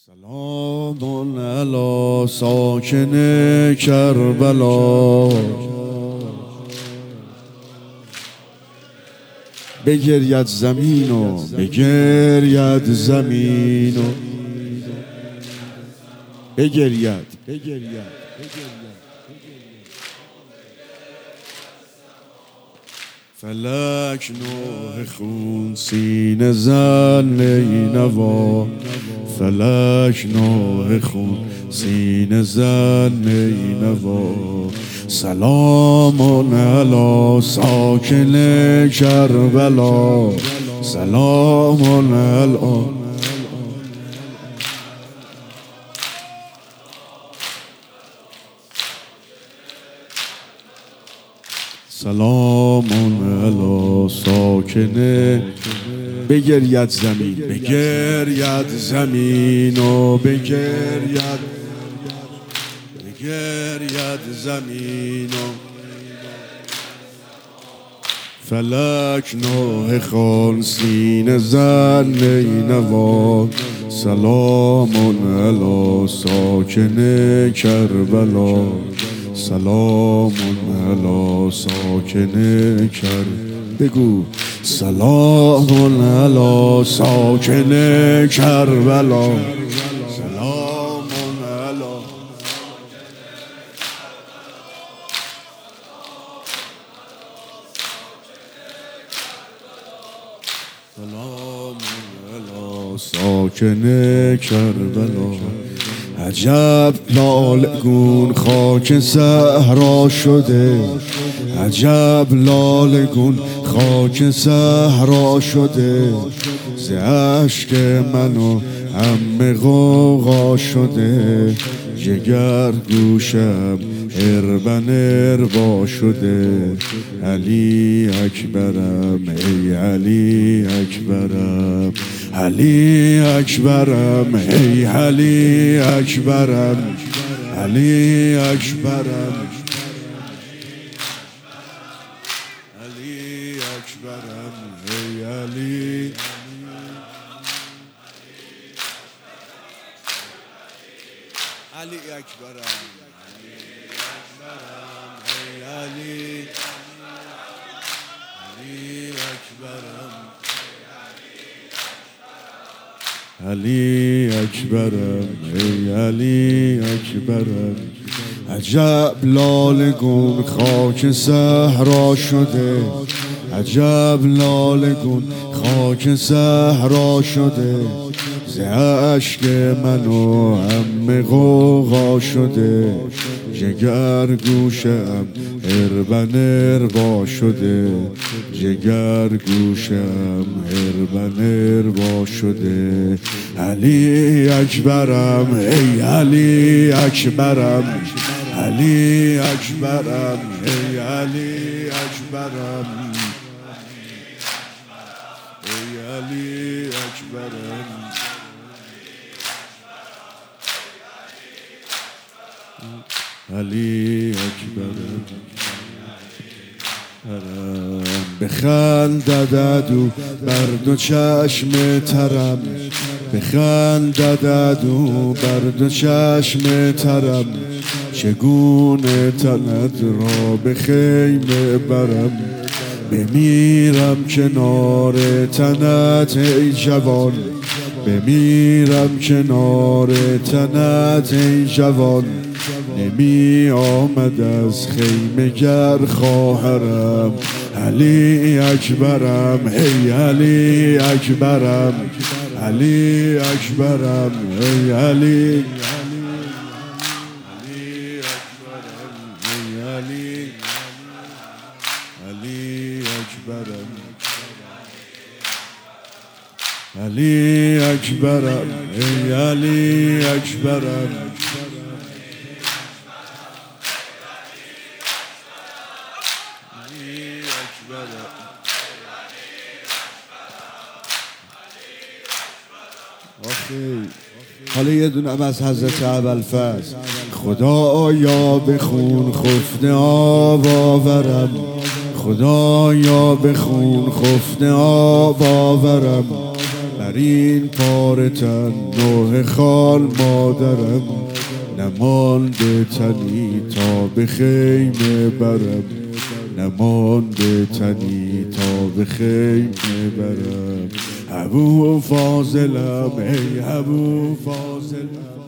سلام علی ساکن کربلا، بگرید زمین و بگرید زمین و بگرید. فلک نوح خون سینه زن نینوا، فلک نوح خون سینه زن نینوا. سلام علی ساکن کربلا، سلام علی. سلام علی ساکن بگرید زمین، بگرید زمین و بگرید زمین و فلک نوح خون سینه زن نینوا. سلام علی ساکن کربلا، سلام علی ساکن بگو سلام علی ساکن کربلا، سلام علی. سلام علی ساکن کربلا. عجب لالگون خاک صحرا شده، عجب لالگون خاک صحرا شده. ز اشک من و عم غوغا شده، جگر گوشم اربن اربا شده. علی اکبرم ای علی اکبرم، علی اکبرم ای علی اکبرم، علی اکبرم، علی اکبرم ای علی. علی اکبرم ای علی، علی اکبرم، علی اکبرم ای علی اکبرم. عجب لالگون خاک صحرا شده، عجب لالگون خاک صحرا شده. ز اشک من و عم غوغا شده، جگر گوشم اربن اربا شده، جگر گوشم اربن اربا شده. علی اکبرم ای علی اکبرم، علی اکبرم ای علی اکبرم، ای علی اکبرم. علی اکبرم بخندد عدو بر دو چشم ترم، بخندد عدو بر دو چشم ترم. چگونه تنت را به خیمه برم، بمیرم کنار تنت ای جوان، بمیرم کنار تنت ای جوان. نمی آمد از خیمه گر خواهرم، علی اکبرم ای علی اکبرم، علی اکبرم ای علی، علی اکبرم ای علی، علی اکبرم، علی اکبرم ای علی اکبرم. حالا یه دونم از حضرت ابوالفضل. خدایا به خون خفته آب آورم، خدایا به خون خفته آب آورم. در این پاره تن نوح خال مادرم، نمانده تنی تا به خیمه برم، نمانده تنی تا به خیمه برم. ابو فاضلم ای ابو فاضلم